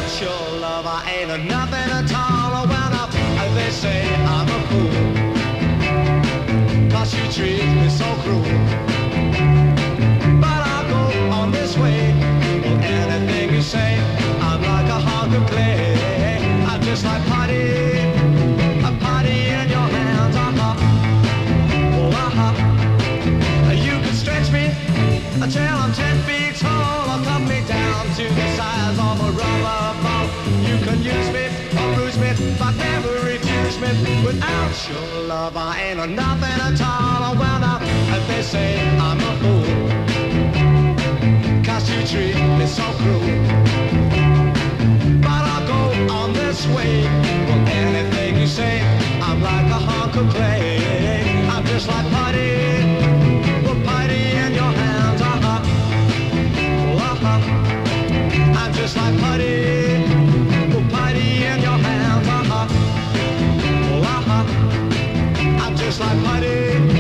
Without your love, I ain't a nothing at all. Well, now, they say I'm a fool, 'cause you treat me so cruel. But I'll go on this way. Well, anything you say, I'm like a hunk of clay. I'm just like putty in your hands. Oh, you can stretch me until I'm 10 feet tall, or cut me down to the size of a rubber ball. You can use me or bruise me, but never refuse me. Without your love, I ain't a nothing at all. Well, now, if they say I'm a fool, 'cause you treat me so cruel. But I'll go on this way. Well, anything you say, I'm like a hunk of clay. I'm just like putty in your hands. I'm just like putty in your hands. I'm just like putty.